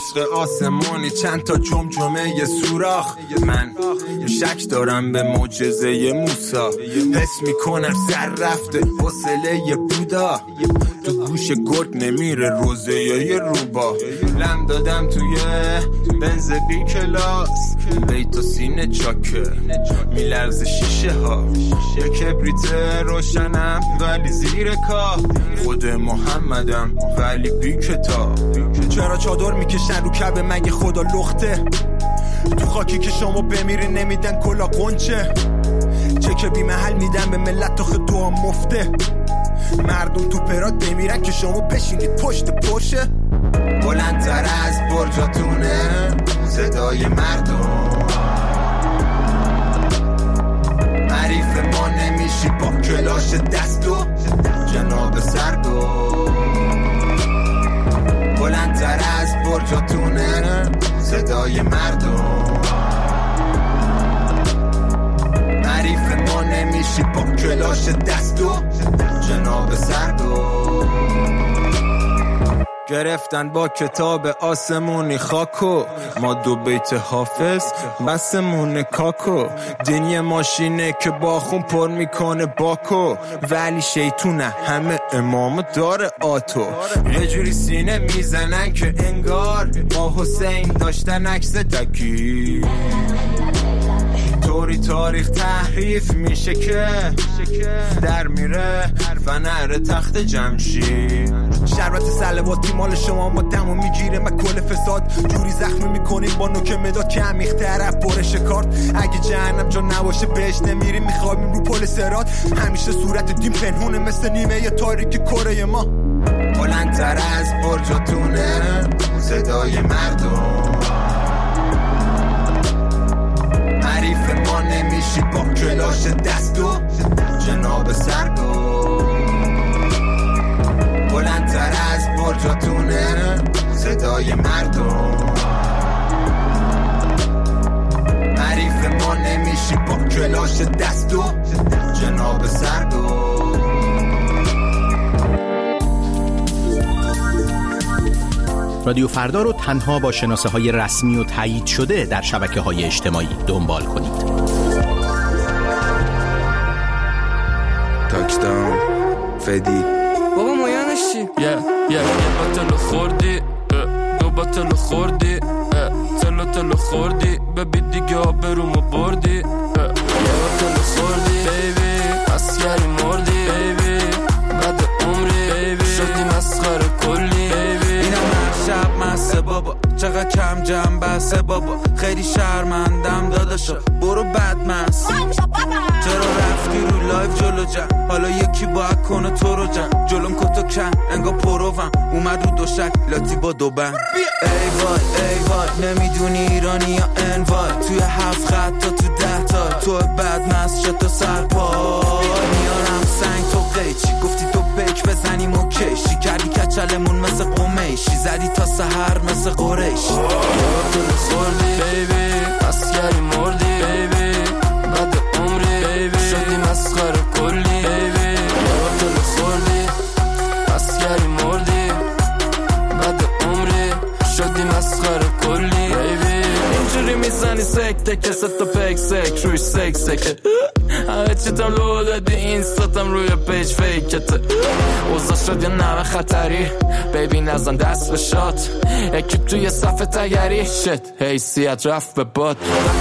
عشق آسمونی چند تا جمجمه یه سوراخ. من شک دارم به معجزه موسی، حس میکنم سر رفته حوصله یه بودا، تو گوش گرگ نمیره روزه یه روبا. لم دادم توی بنز بی کلاس، بیت و سینه چاکه میلرز شیشه ها، یه کبریت روشنم ولی زیر کاه، خود محمدم ولی بی کتاب. چرا چادر میکشن رو کعبه مگه خدا لخته؟ تو خاکی که شما بمیری نمیدن کلا قنچه، چک بی محل میدن به ملت تا دعا مفته. مردم تو پرات بمیرن که شما بشینید پشت پرشه. بلندتر از برجاتونه صدای مردم، حریف ما نمیشی با کلاش دست و جناب سردو. بلندتر از برجاتونه صدای مردم، حریف ما نمیشی با کلاش دست و جناب سردو. گرفتن با کتاب آسمونی خاکو، ما دو بیت حافظ بسمون کاکو. دینی ماشینه که با خون پر میکنه باکو، ولی شیطونه همه امام داره آتو. یه جوری سینه میزنن که انگار با حسین داشتن عکس دکی، طوری تاریخ تحریف میشه که در میره فنر تخت جمشید. شربت سلواتی مال شما ما دمو میگیره من کل فساد، جوری زخمی میکنیم با نوک مداد که عمیق طرف برش کارت. اگه جهنم جا نباشه بهش نمیریم، میخوابیم رو پل صراط. همیشه صورت دین پنهونه مثل نیمه تاریک کره ما. بلندتر از برجاتونه صدای مردم، حریف ما نمیشی با کلاش دست و جناب سردو. بلندتر از برجاتونه صدای مردم، حریف ما نمیشی با کلاش دست و جناب سردو. رادیو فردا رو تنها با شناسه‌های رسمی و تایید شده در شبکه‌های اجتماعی دنبال کنید. تاکداون فدی بابا مایانش چی؟ یه باتلو خوردی، دو باتلو خوردی، تلو خوردی، ببی دیگه آبرومو بردی. یه باتلو خوردی بیبی، اسیری مردی بیبی، بعد عمری بیبی شدی مسخره کلی بیبی. اینم هر شب مسته بابا، چقدر کم جمع بسته بابا، خیلی شرمندم داداشا برو بدمست. چرا رفتی رو لایف جلو جمع، حالا یکی باید کنه تو رو جمع. جلوم کتو کن انگا پروم، اومد رو دوشک لاتی با دو بند. ای وای نمیدونی ایرانی یا انوای، توی 7 خط تا تو 10 تا تو بدمست شد تو سرپای. میارم سنگ تو قیچی، گفتی تو بک بزنیم اوکیشی، کردی کچلمون مثل قمیشی، زدی تا سحر مثل قریشی. تو خوردی بیبی، اسیری مردی بیبی، بعد عمری بیبی شدی مسخره کلی بیبی. تو خوردی، اسیری مردی، بعد عمری شدی مسخره کلی بیبی. اینجوری میزنی سکته که ست پک سک روش سکه، همه چیتم لو دادی اینستاتم روی پیج فیکته. اوضاع شد یه نمه خطری بیبی، نزن دست به شات، اکیب توی صف تگری شت، حیثیت رفت به باد.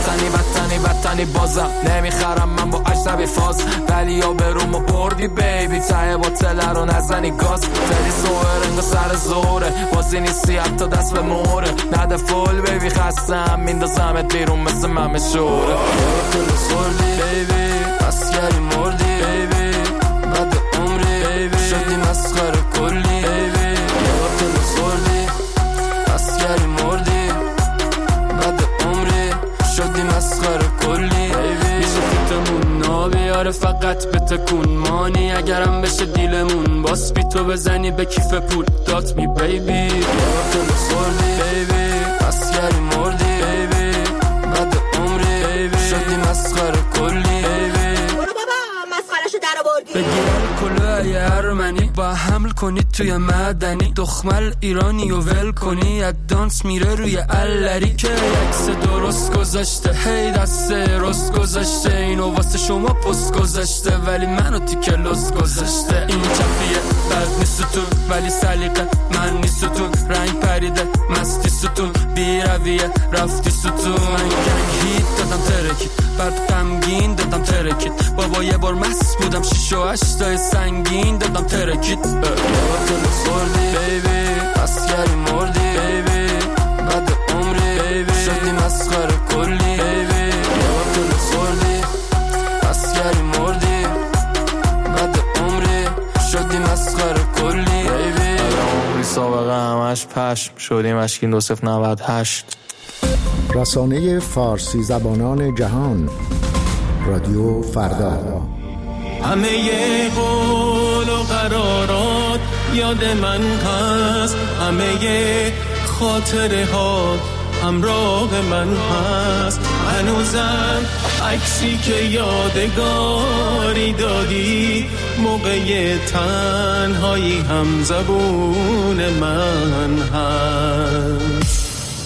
بطنی بازم نمیخرم من با اجنبی فاز، ولی یا برومو بردی بیبی، ته باطله رو نزنی گاز. فری سوهر انگا سر زوره، بازی نیستی حتی دست به موره، نده فول بیبی خستم میندازمت بیرون مثل ممه شوره. تو خوردی بیبی، اسیری مردی بیبی، بعد عمری بیبی شدی مسخره کلی بیبی. تو خوردی، اسیری مردی، بعد عمری شدی مسخره کلی بیبی. میشه فیتمون نابیاره فقط به تکون مانی، اگرم بشه دیلمون باس بی تو بزنی به کیف پول دات می بیبی. تو خوردی بیبی، اسیری مردی بیبی، بعد عمری بیبی شدی مسخره کلی بیبی. برو بابا مسخرهشو در آوردی. بگیرم کل قلبه یه ارمنی با حمل کنید توی مدنی دخمل ایرانی و ول کنی از دانس میره روی الری که عکس درست گذاشته هی دست رست گذاشته اینو واسه شما پست گذاشته ولی منو تیکه لست گذاشته این چپیه بد نیست تو ولی سلیقه من نیست تو رنگ پریده مستی ستون بی رویه رفتی ستون من گنگ هیت دادم ترکید بعد غمگین دادم ترکید بابا یه بار مست بودم 6 و 8 سنگین دادم ترکید دل خوردی بیبی اسکری مردی بیبی بعد عمری بیبی شدی مسخره کلی بیبی دل خوردی اسکری مردی بعد عمری شدی مسخره کلی بیبی عمری سابقه همش پشم شدیم اشکین 2098 رسانه فارسی زبانان جهان رادیو فردا. همه قول و قرارات یاد من هست، همه خاطره ها همراه من هست، هنوزم عکسی که یادگاری دادی موقع تنهایی هم زبون من هست.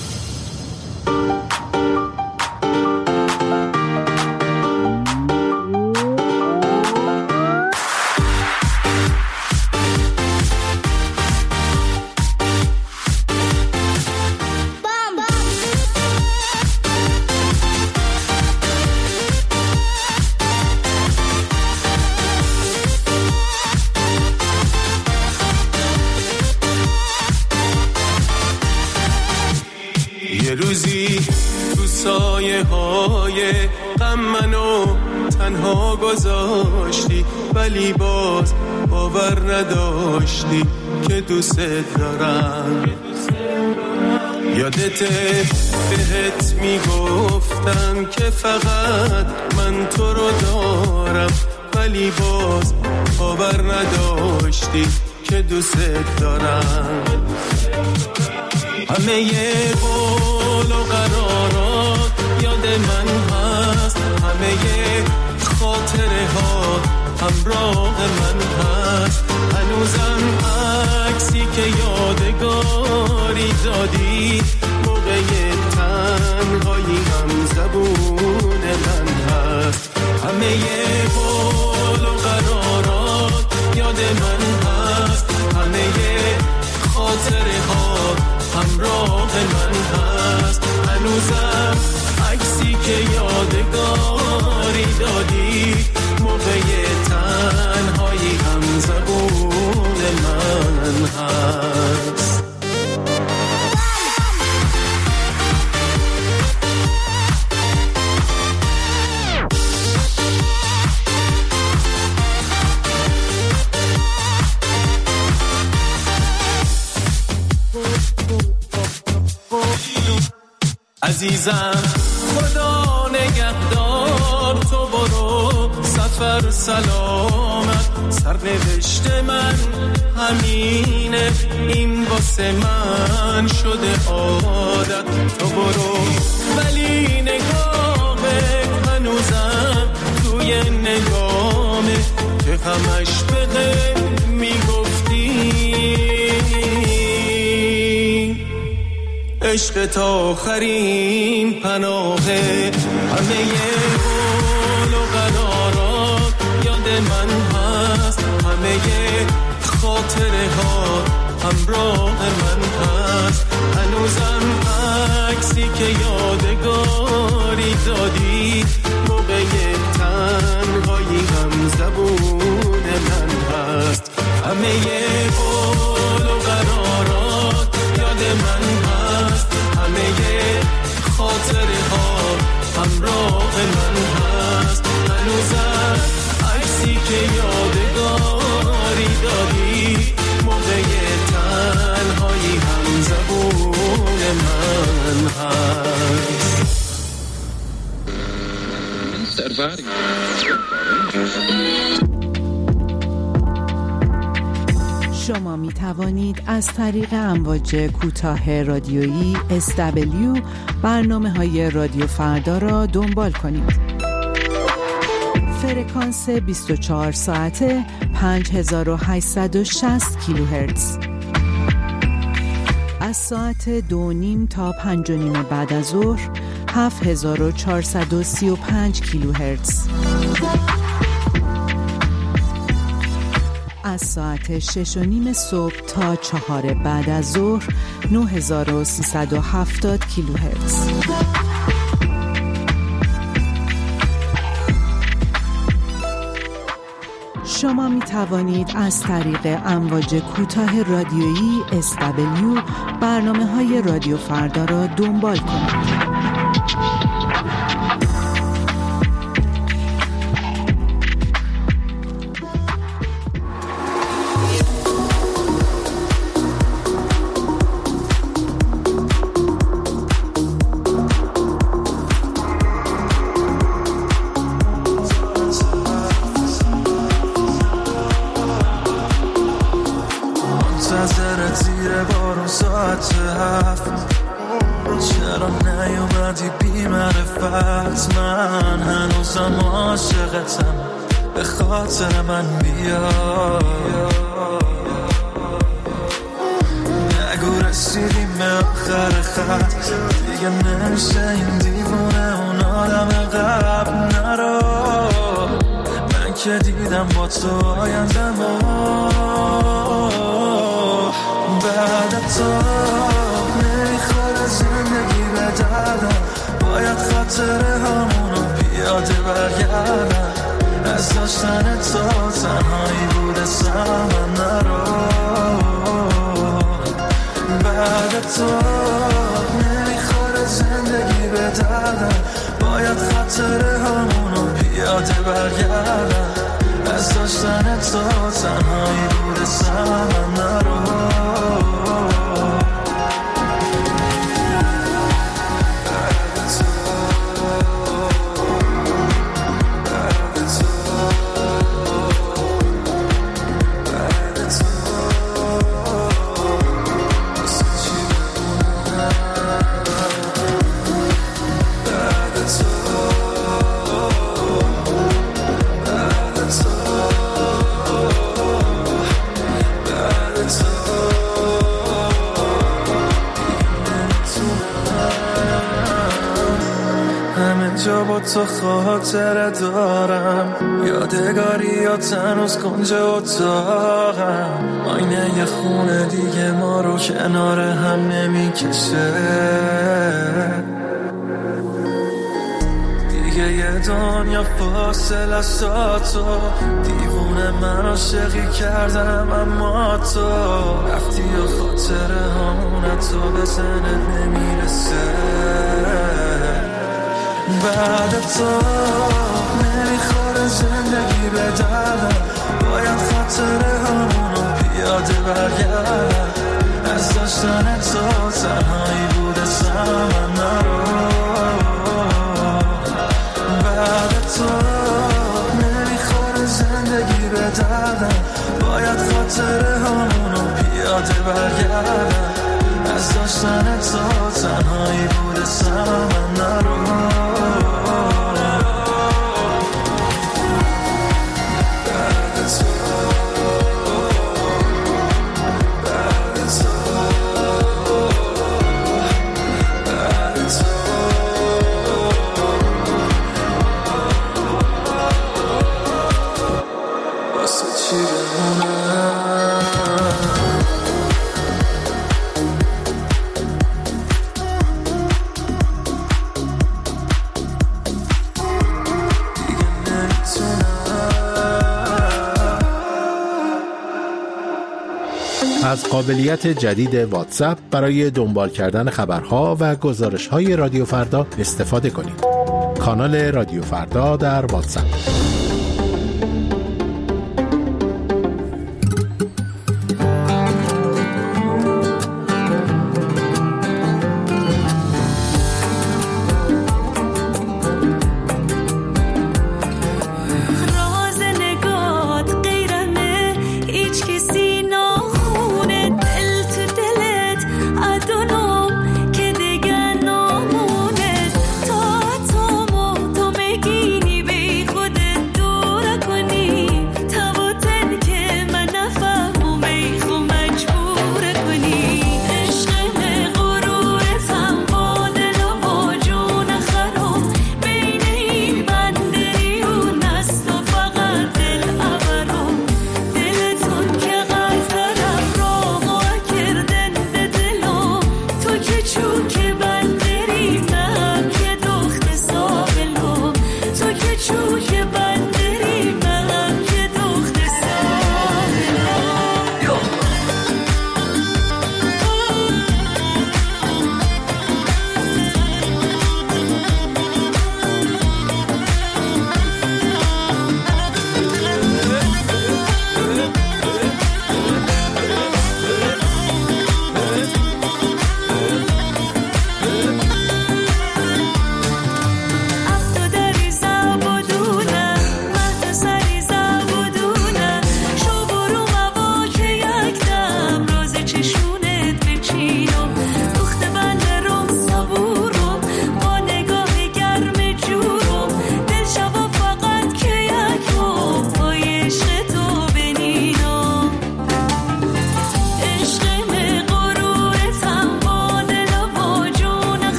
یه روزی تو سایه های غم منو تنها گذاشتی ولی باز باور نداشتی که دوست دارم. یادته بهت میگفتم که فقط من تو رو دارم ولی باز باور نداشتی که دوست دارم. همه قول و قرارات یاد من هست، همه خاطره ها همراه من هست، هنوزم عکسی که یادگاری دادی موقع تنهایی هم زبون من هست. همه قول و قرارات یاد من هست، همه خاطره ها همراه من هست، هنوزم عکسی که یادگاری دادی موقع تنهایی هم زبون من هست. عزیزم خدا نگهدار، تو برو سفر سلامت، سرنوشت من همینه این واسه من شده عادت. تو برو ولی نگاهت هنوزم توی نگامه که همش بده میگفتی عشق تا آخرین پناهه. همه قول و قرارات یاد من هست، همه خاطره ها همراه من هست، هنوزم عکسی که یادگاری دادی موقع تنهایی هم زبون من هست. همه قول و قرارات یاد من هست، همه خاطره ها همراه من هست، هنوزم عکسی که یادگاری دادی موقع تنهایی هم زبون من هست. شما می توانید از طریق امواج کوتاه رادیویی SW برنامه‌های رادیو فردا را دنبال کنید. فرکانس 24 ساعته 5860 کیلوهرتز. از ساعت 2:30 تا 5:30 بعد از ظهر 7435 کیلوهرتز. از ساعت 6:30 صبح تا 4 بعد از ظهر 9370 کیلوهرتز. شما می توانید از طریق امواج کوتاه رادیویی SW برنامه‌های رادیو فردا را دنبال کنید. چرا نیومدی بی معرفت؟ من هنوزم عاشقتم، به خاطر من بیا. نگو رسیدیم به آخر خط، دیگه نمیشه این دیوونه اون آدم قبل. نرو، من که دیدم با تو آیندم بعد تو نمیخوره زندگی به دردم. باید خاطره همونو پیاده برگردم. از داشتن تو تنهایی بوده سمن. نرو، بعد تو نمیخوره زندگی به دردم. باید خاطره همونو پیاده برگردم. از داشتن تو تنهایی بوده سمن. نرو، جا با تو خاطره دارم، یادگاریات هنوز کنج اتاقم. آینه یه خونه دیگه ما رو کنار هم نمیکشه. دیگه یه دنیا فاصله است تا تو. دیوونه من عاشقی کردم اما تو رفتی و خاطره همونه تو به ذهنت نمیرسه. بعد تو نمیخوره زندگی به دردم. باید خاطره همونو پیاده برگردم. از داشتن تو تنهایی بوده سمن. نرو، بعد تو نمیخوره زندگی به دردم. باید خاطره همونو پیاده برگردم. از داشتن تو تنهایی بوده سمن. نرو، از قابلیت جدید واتساپ برای دنبال کردن خبرها و گزارش‌های رادیو فردا استفاده کنید. کانال رادیو فردا در واتساپ. تو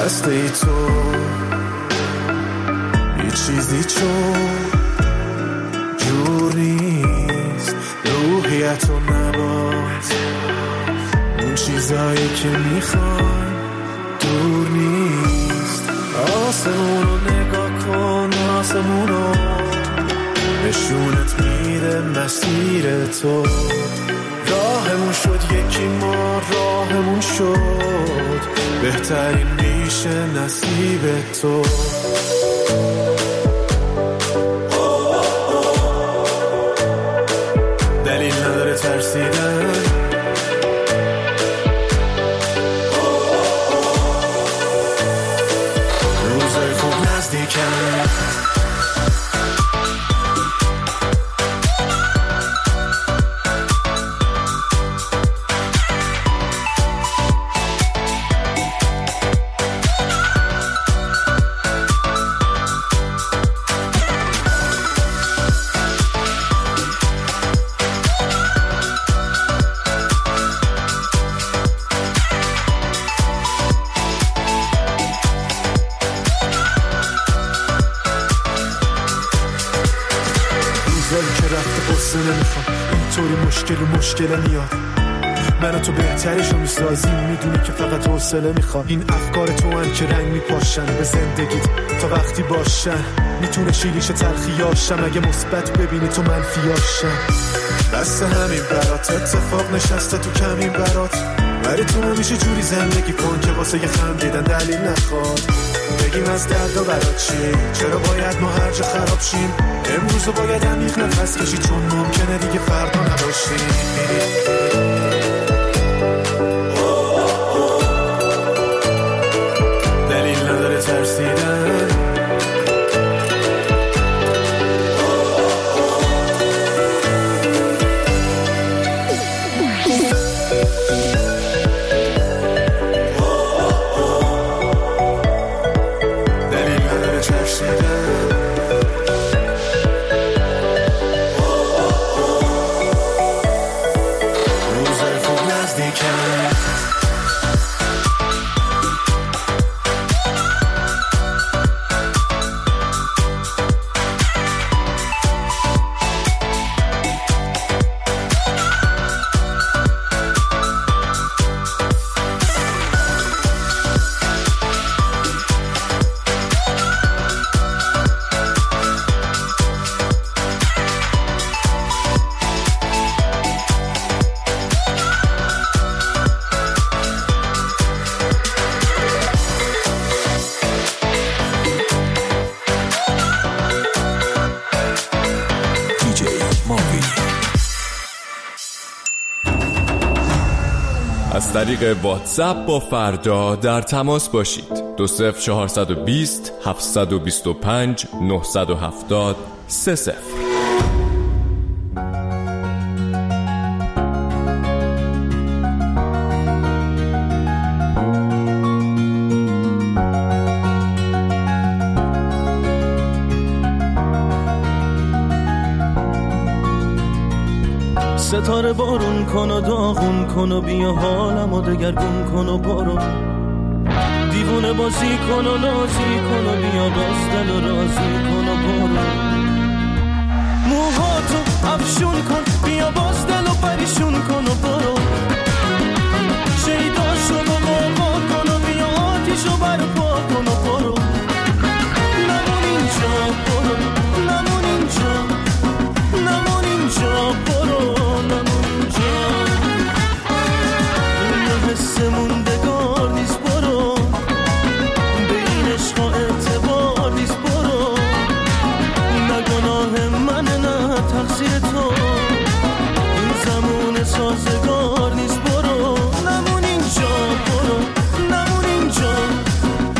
دسته ای تو یه چیزی چون جور نیست، روحیت و نباز اون چیزایی که میخوای دور نیست. آسمون رو نگاه کن، آسمون رو نشونت میده مسیر تو. راهمون شد یکی، ما راهمون شد بهترین میشه نصیب تو. دلیل نداره ترسیدن، روزای خوب نزدیکن. مشکل میاد من و تو بهترشو میسازیم، میدونی که فقط حوصله میخواد. این افکار تو هن که رنگ میپاشن به زندگیت تا وقتی باشن. میتونه شیریش تلخیاشم اگه مثبت ببینی تو منفیاشم. بس همین برات اتفاق نشسته تو کمین برات، ولی تو همیشه جوری زندگی کن که واسه یه خندیدن دلیل نخواد. بگیم از دردا برات چی، چرا باید ما هر جا خراب شیم. امروزو باید عمیق نفس کشی چون ممکنه دیگه فردا نباشیم. دلیل نداره ترسیدن، از طریق واتساپ با فردا در تماس باشید. 20420 725 970 30. ستاره بارون کن و داغون کن و بیا حالمو دگرگون کن و برو. دیوونه بازی کن و نازی کن و بیا باز دل و رازی کن و برو. موهاتو افشون کن بیا باز دل و پریشون کن و برو. شیداشو با قربا کن و بیا آتیشو برپا کن و برو. نمون اینجا برو، نمون اینجا، نمون اینجا برو. حس موندگار نیست برو، به این عشق اعتبار نیست برو. نه گناه منه نه تقصیر تو، این زمان سازگار نیست برو. نمون اینجا برو، نمون اینجا،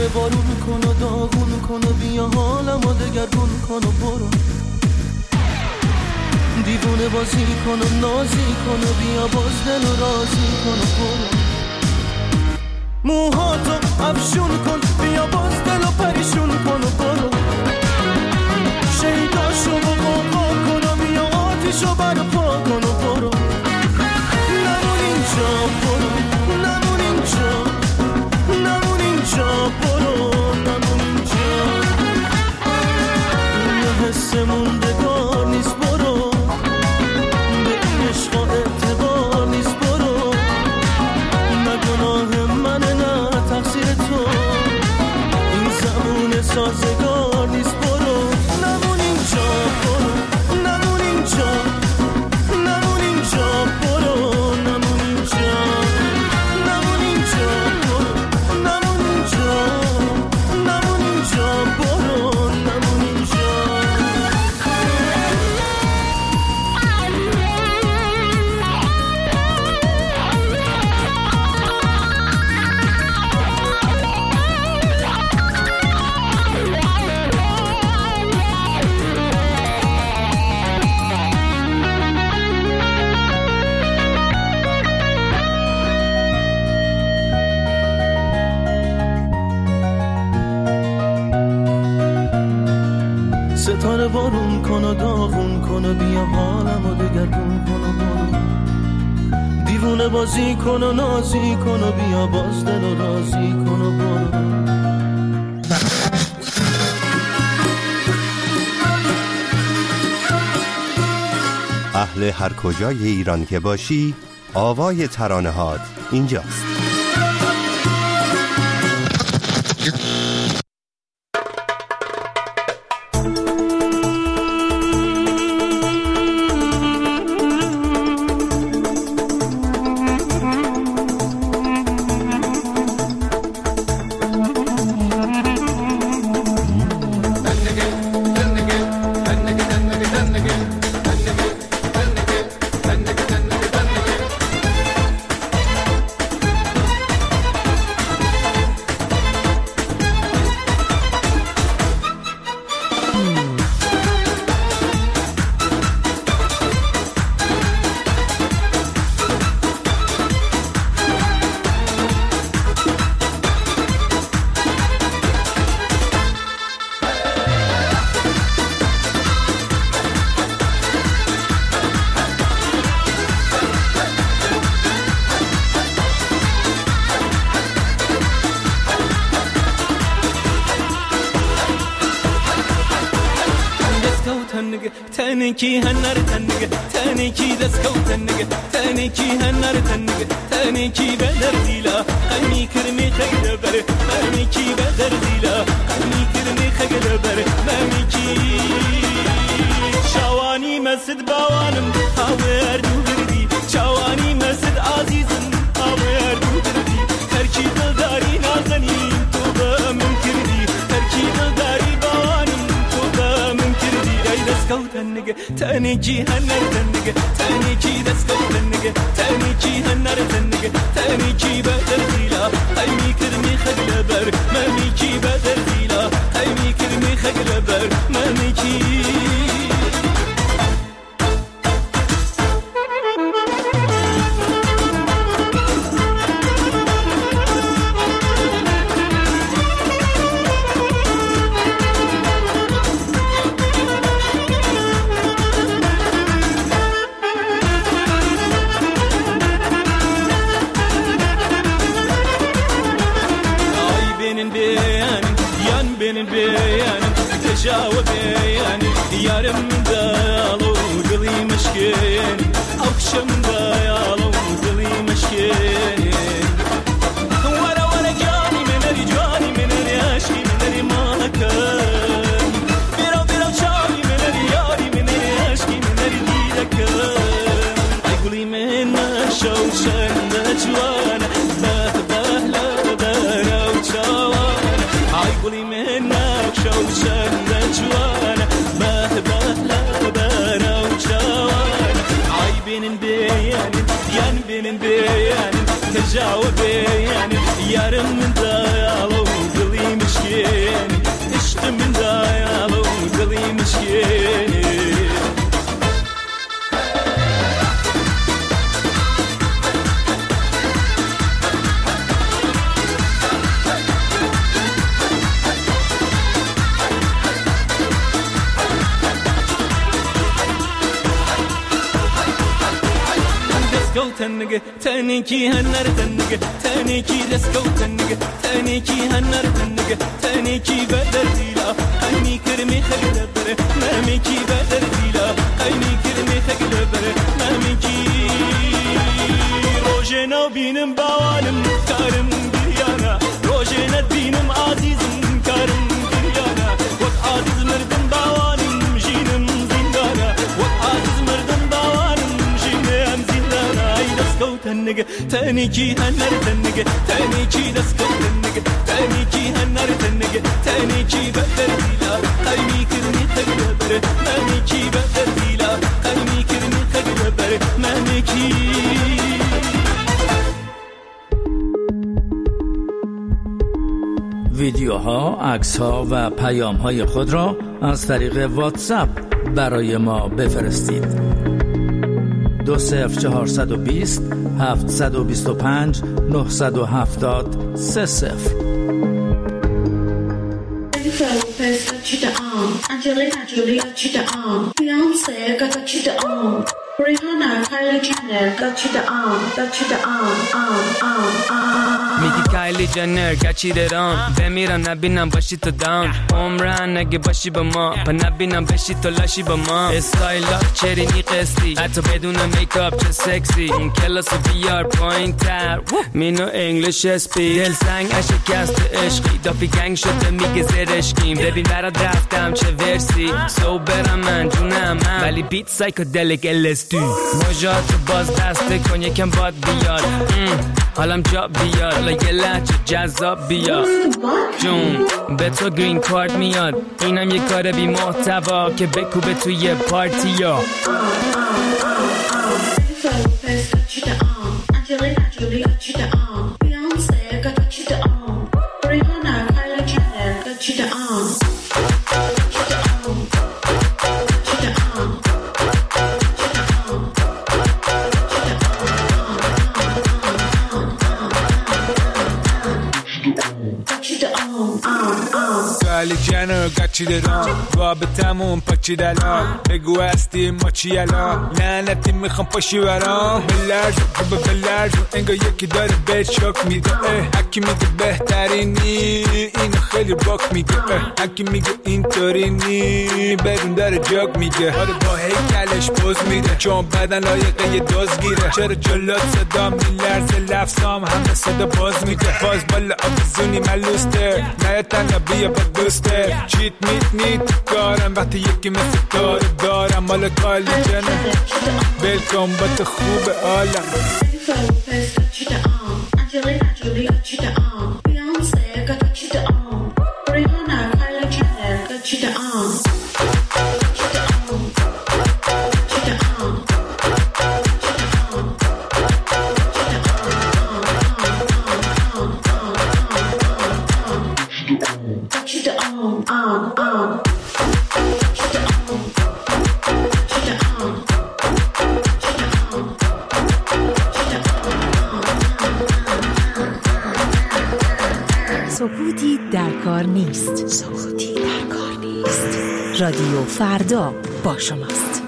دیوونه بارون کن و داغون کن و بیا حالمو دگرگون کن و برو، دیوونه بازی کن و نازی کن و بیا باز دل و رازی کن و برو، موهاتو افشون کن بیا باز دل و پریشون کن و برو، شیداشو با قاقا کن و بیا آتیشو برپا کن و برو، نمون اینجا برو، نمون اینجا، نمون اینجا برو، نمون اینجا، یه حس موندگار نیست برو، به این عشقا اعتبار نیست برو، نه گناه منه نه تقصیر تو، این زمان سازگار نیست برو، نمون اینجا برو، نمون اینجا، نمون اینجا برو، نمون اینجا، نمون اینجا برو، نمون اینجا، نمون اینجا برو، نمون اینجا. ستاره بارون کن و داغون کن و بیا حالمو دگرگون کن و برو، دیوونه بازی کن و نازی کن و بیا باز دل و رازی کن و برو. اهل هر کجای ایران که باشی، آوای ترانه‌هات اینجاست. تنکی هنر تنگه تنکی دست کو تنگه تنکی هنر تنگه تنکی بدر دیلا قمی کرمی خیل بره تنکی بدر دیلا قمی کرمی خیل بره تنکی شوانی مسد باوانم هاور دوردی شوانی مسد عزیزم هاور دوردی ترکی دلداری نازنی تو با من کردی ترکی دلداری باوانم تو با من کردی ای دست کو تنگه تنکی هنر تنگه تنکی دست کو تنگه تنکی هنر تنگه تنکی بدر دیلا قمی کرمی خیل بر ممیکی بدر دیلا قمی کرمی خیل بر ممیکی جاوب يعني يا رم دالو قلي مشكين او كشم دالو قلي مشكين ولا جاني من الجاني من الياشي من الماكن بيرو شاني من الياري من الياشي من الديدك قولي من شوشن دجوانا بهلا دارا وشوانا قولي من شوشن دجوانا بهلا دارا وشوانا عيبين بيان ين بين بيان تجاوب بيان يا رم دالو قولي تنگه تنکی هنر تنگه تنکی دسکو تنگه تنکی هنر تنگه تنکی بدر دیلا هنی کرمی خگل بره نمیکی بدر دیلا هنی کرمی خگل بره نمیکی روزنا بینم باوالم کارم دیانا روزنا بینم عزیزم کارم دیانا وقت عزیز مردم باوالم جینم زندانا وقت عزیز مردم باوالم جینم زندانا ای دسکو تنگه تنکی هنر تنگه تنکی دسکو تنگه تنکی هنر تنگه تنکی بدر دیلا هنی کرمی خگل بره نمیکی بدر دیلا هنی کرمی خگل بره نمیکی. ویدیوها، عکس‌ها و پیام‌های خود را از طریق واتساپ برای ما بفرستید. 20420 725 970 30. Angelina Jolie got you the Beyonce got you the Rihanna, Kylie Jenner got you the میگی کایلی جنر گچیده رام بمیرم نبینم باشی تو داون عمرن نگه باشی با ما پا نبینم بشی تو لاشی با ما استایلا چرینی قسطی حتی بدون میکاپ چه سکسی اون کلاس بیار پایین تر مینو انگلیش اسپی دل سنگ شکست عشقی دافی گنگ شده میگه زرشکیم ببین برات رفتم چه ورسی سو برم من جونم من ولی بیت سایکودلیک LSD مجاتو باز دسته کن یکم باد بیاد حالم جا بیاد حالا یه لحچه جذاب بیاد جون به تو گرین کارت میاد اینم یه کار بی محتوا که بکوبه توی پارتی ها Angelina Jolie got you the Beyonce got you the Rihanna, Kylie Jenner got you the Kylie Jenner گچیده رام رابطمون پاچیده الان بگو هستی ما چی الان لعنتی میخوام پاشی برام بلرز انگار یکی داره بهت شوک میده هکی میگه بهترینی اینو خیلی باک میگه هکی میگه اینطوری نی بدون داره جاک میگه آره با هیکلش پوز میده چون بدن لایقه یه دوز گیره چرا جلات صدا میلرزه لفظام همه صدا باز میده باز بالا آبزونی ملوسته نه تنها بیا با دوسته چیت میت نیت کارم وقتی یکی مثل تو دارم مال کالی جنه بلکن با تو خوب عالم Angelina Jolie got you the Beyonce got you the Rihanna, Kylie Jenner got you the سکوتی در کار نیست. سکوتی در کار نیست. رادیو فردا با شماست.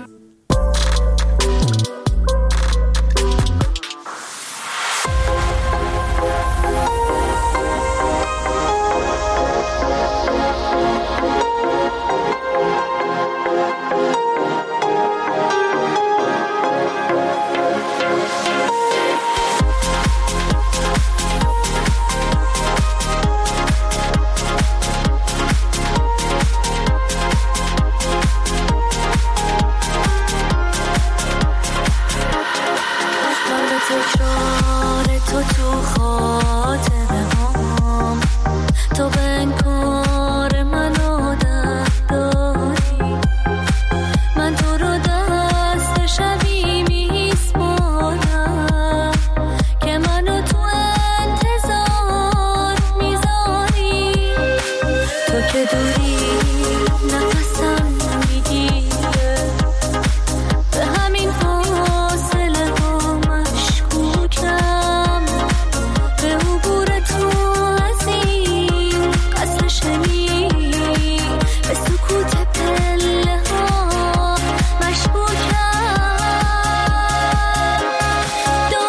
Don't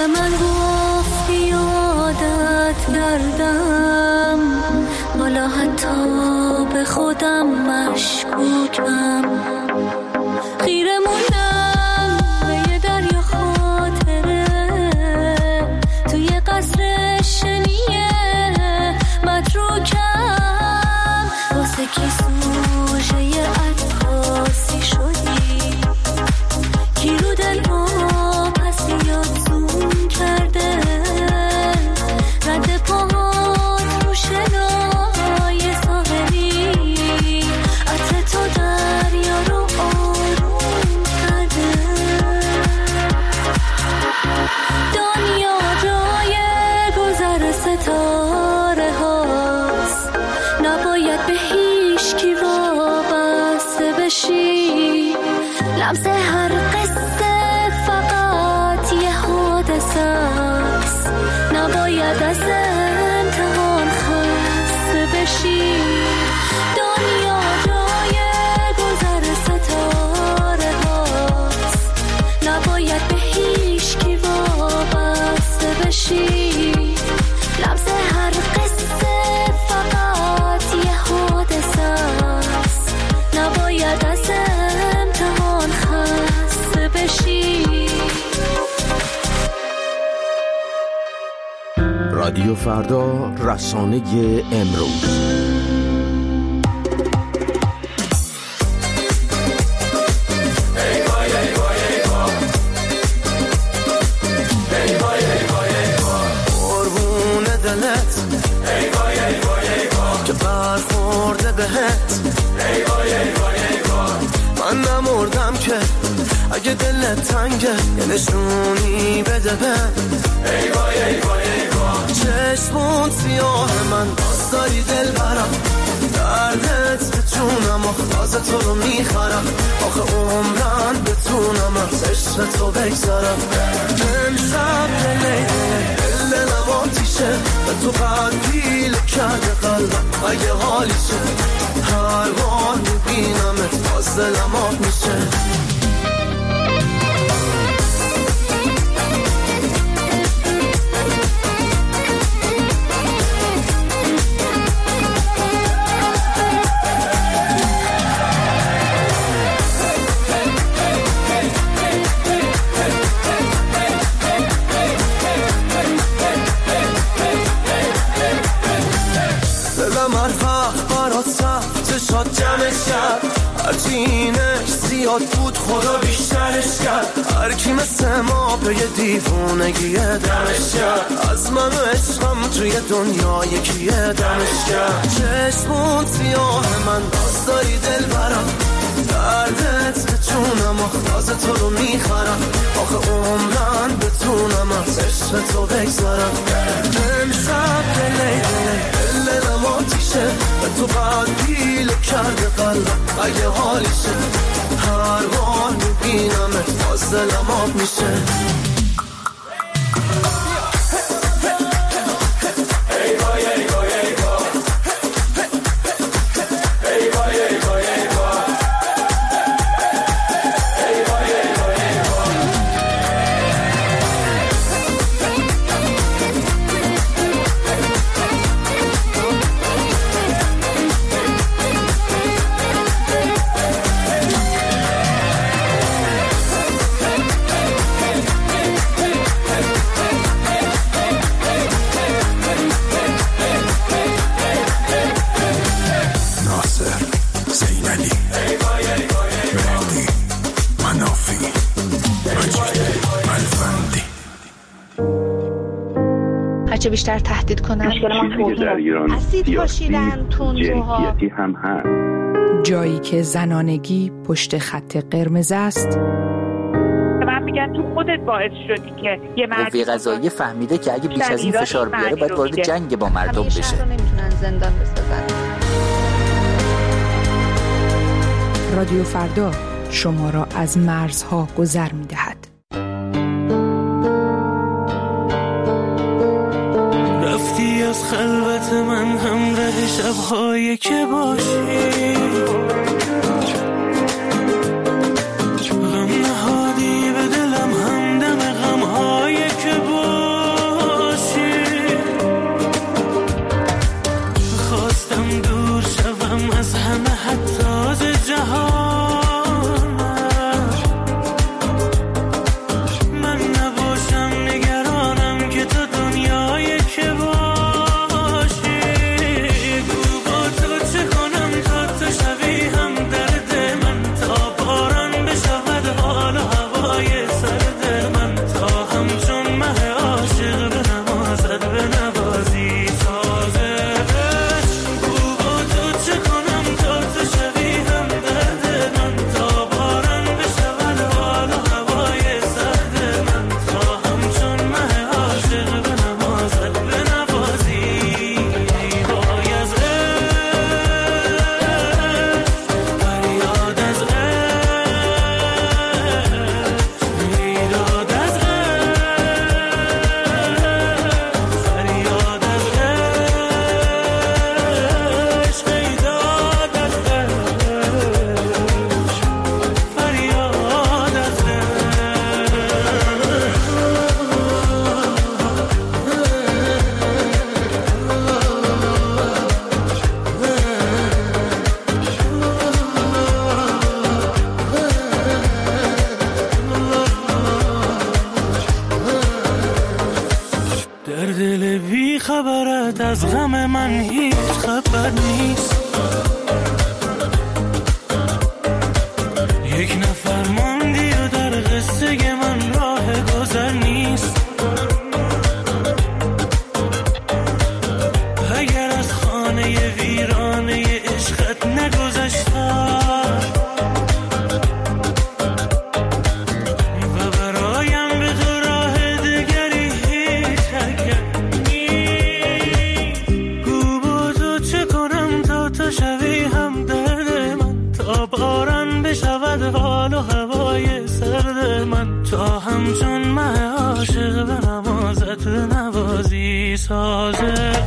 به من گفتی عادت کردم، حالا حتی به خودم مشکوکم. خیره موندم به یه دریا خاطره، توی قصر شنیه متروکم. واسه کی سوژه یه عکاسی شدی، کی رو دل رو پس یاد زوم کرده، رد پاهات رو شنای ساحلی، عطر تو دریا رو آروم کرده. دنیا جای گذر ستاره هاست، نباید به هیچ کی وابسته بشی. لمس هر قصه فقط یه حادثه است، نباید از امتحان خسته بشی. دنیا جای گذر ستاره هاست، نباید به هیچ کی وابسته بشی. لمس هر قصه فقط یه حادثه است، نباید از امتحان خسته بشی. رادیو فردا، رسانه امروز. قربون دلت ای وای ای وای ای وای، که برخورده بهت ای وای ای وای ای وای. من نمردم که اگه دلت تنگه یه نشونی بده بهم ای وای ای وای ای وای. چشمون سیاه من باز داری دل برم، دردت به جونم آخه تو رو میخرم. آخه عمرن بتونم از عشق تو بگذارم. امشب دل نواتیشه، به تو قدیل کرده قلبم اگه حالیشه. هر بار میبینمت باز دلم آب میشه. شاد جمعش کرد، هرچی اینش زیاد بود خدا بیشترش کرد. هر کی مثل ما به یه دیوونگی دمش کرد، از من و عشقم توی دنیا یکیه دمش کرد. چشمون سیاه من باز داری دل برم، دردت به جونم آخه تو رو میخرم. آخه عمرن بتونم از عشق تو بگذارم. امشب دل نماتیشه، به تو قدیل کرده قلبم اگه حالیشه. هر بار میبینمت باز دلم آب میشه. ای وای ای وای ای وای، ای وای ای وای ای وای، ای وای ای وای ای وای. هرچه بیشتر تهدید کنن اسید پاشیدن تندروها هم هست. جایی که زنانگی پشت خط قرمز است. من میگم تو خودت باعث شدی که یه قوه قضاییه فهمیده که اگه بیش از این فشار بیاره باید وارد جنگ با مردم بشه. همیشه نمیتونن زندان بسازن. رادیو فردا شما را از مرزها گذر می‌دهد. رفتی از خلوت من همراه شب‌هایی که باشی، غم نهادی به دلم همدم غم‌هایی که باشی. در دل بی خبرت از غم من هیچ خبر نیست. یک نفر ماندی و در قصه من راه گذر نیست. اگر از خانه ویرانه عشقت نگذشتم و برایم به تو راه دگری هیچ حرکت نیست. گو با تو چه کنم تا تو شوی هم درد من، تا باران بشود حال و هوای سرد من، تا همچون مه عاشق به نمازت نوازی سازه.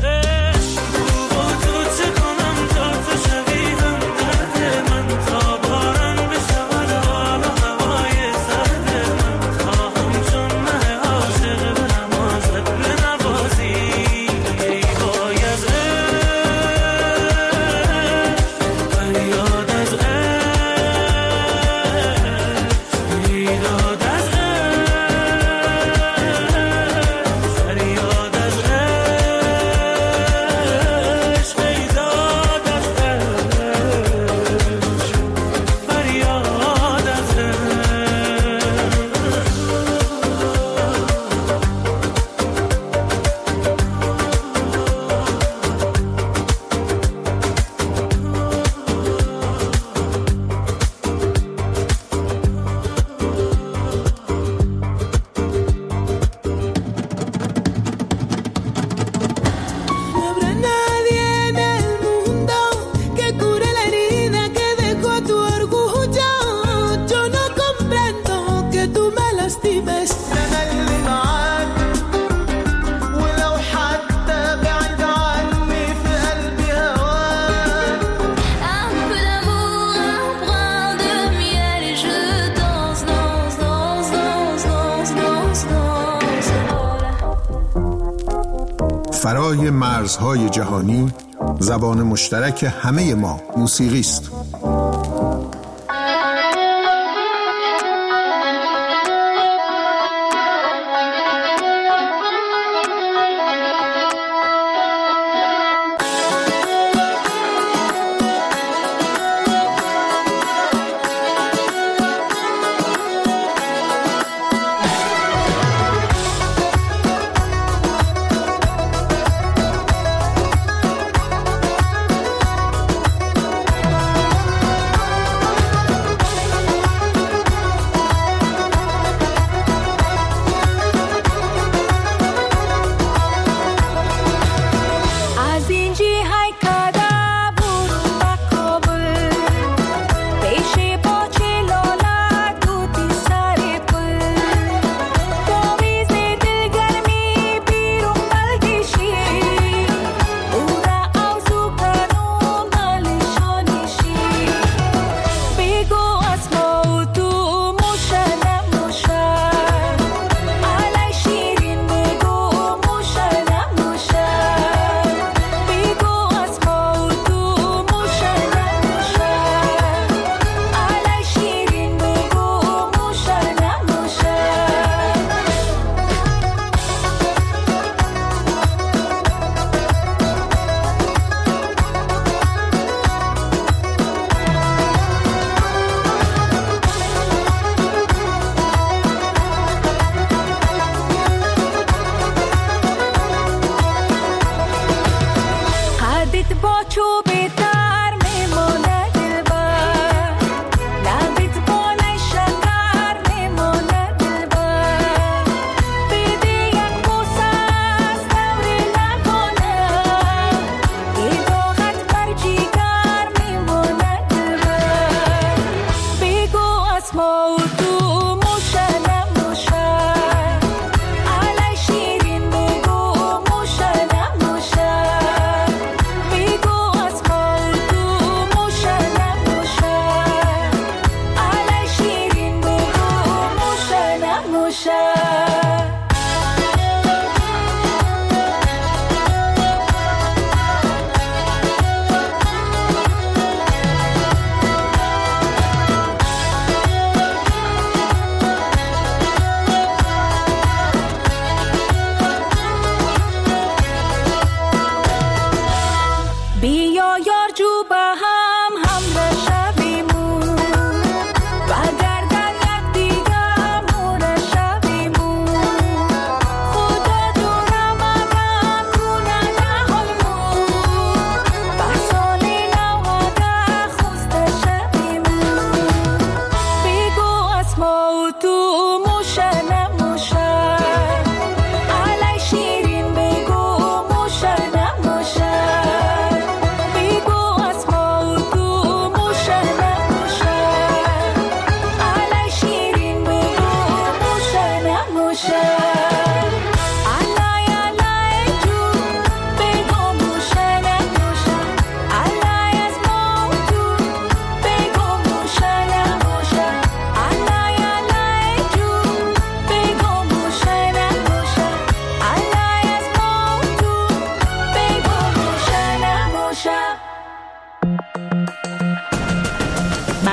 فرای مرزهای جهانی، زبان مشترک همه ما موسیقی است.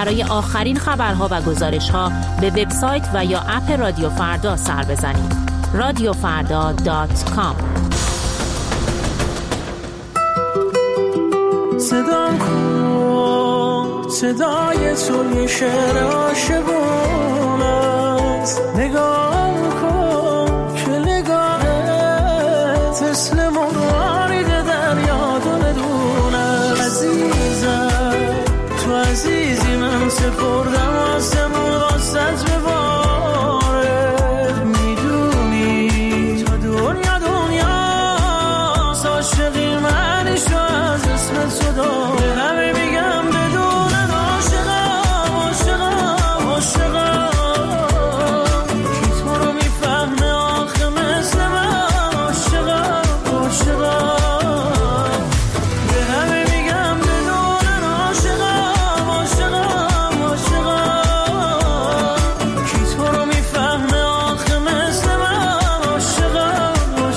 برای آخرین خبرها و گزارش‌ها به وبسایت و یا اپ رادیو فردا سر بزنید. radiofarda.com. صدام کن صدای تو یه شعر عاشقونه است، نگاه کن که نگاهت مثل مرارید دریا دونه عزیزم، تو عزیزی من سپردم آسمون واسط بباره، میدونی تا دنیا عاشقی منشو از اسمت صدا به همه میگم بدونن عاشقم کی تو رو میفهمه آخه مثل من عاشقم به همه میگم بدونن عاشقم کی تو رو میفهمه آخه مثل من عاشقم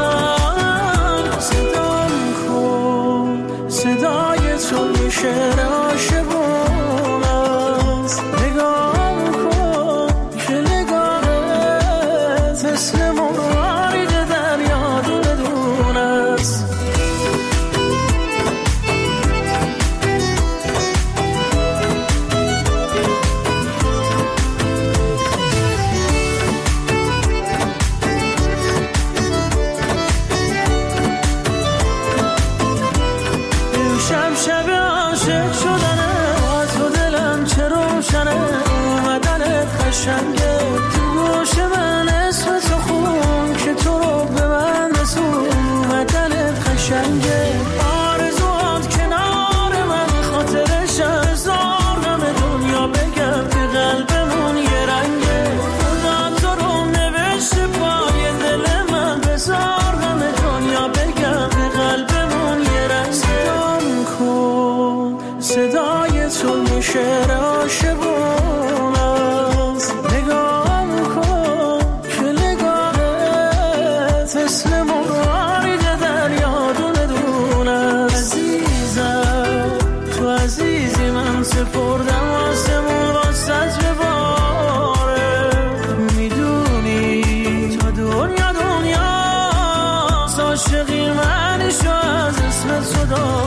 صدام کن صدای تو یه شعر عاشقونه است، نگاه کن که نگاهت مثل مرارید دریا دونه است. شب عاشق شدنه با تو دلم چه روشنه، اومدنت قشنگه تو گوش من اسم تو خون که تو رو به من رسون، اومدنت قشنگه آرزوات کنار من خاطرش هزار غم دنیا بگم که قلبمون یه رنگه، خدا تو رو نوشته پای دل من بذار غم دنیا بگم که قلبمون یه رنگه. صدای تو یه شعر عاشقونه است، نگاه کن که نگاهت مثل مرارید دریا دونه عزیزم، تو عزیزی من سپردم آسمون واسط بباره، میدونی تا دنیا عاشقی منشو از اسمت صدا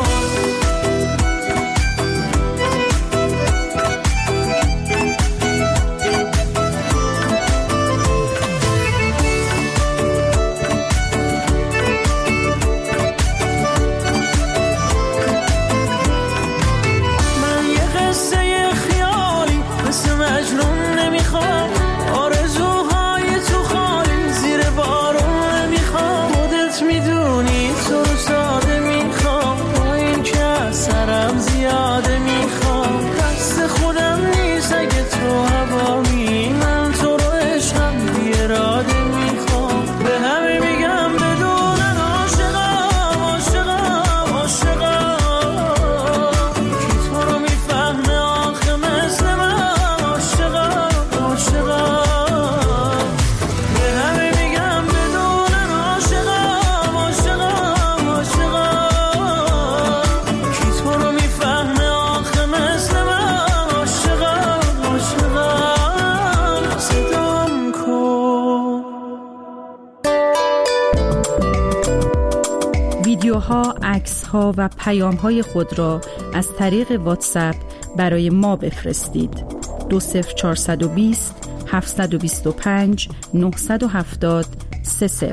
ویدیوها، عکس‌ها و پیام‌های خود را از طریق واتساپ برای ما بفرستید. 20420 725 970 30.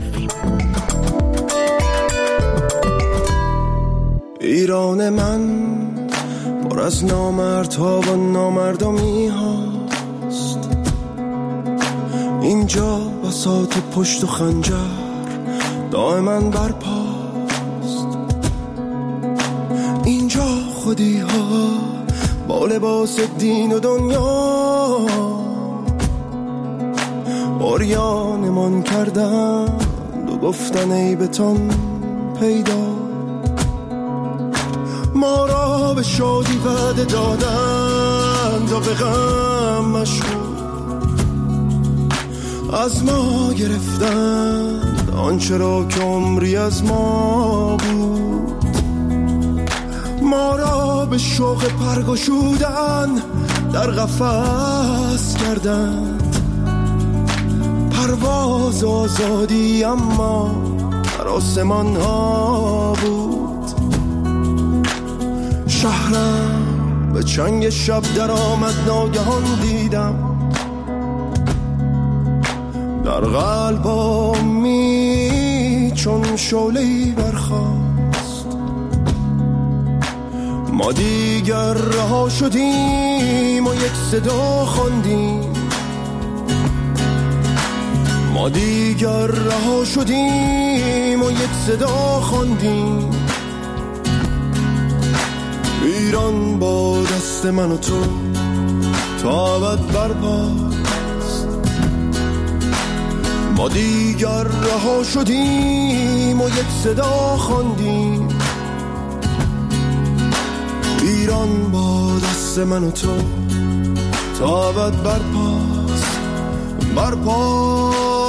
ایران من پر از نامردها و نامردمی هاست، اینجا بساط پشت و خنجر دائما برپاست، اینجا خودی ها با لباس دین و دنیا عریانمان کردند و گفتن ای بتان پیدا، ما را به شادی وعده دادند و به غم مشغول، از ما گرفتند آنچه را که عمری از ما بود، ما را به شوق پرگشودن در قفس کردند، پرواز آزادی اما در آسمان ها بود. شهرم به چنگ شب در آمد، ناگهان دیدم در قلبامی چون شعله‌ای برخاست. ما دیگر رها شدیم و یک صدا خواندیم، ما دیگر رها شدیم و یک صدا خواندیم. ایران با دست من و تو تا ابد برپاست. ما دیگر رها شدیم و یک صدا خواندیم. ایران با دست من و تو تا ابد برپاست، برپاست.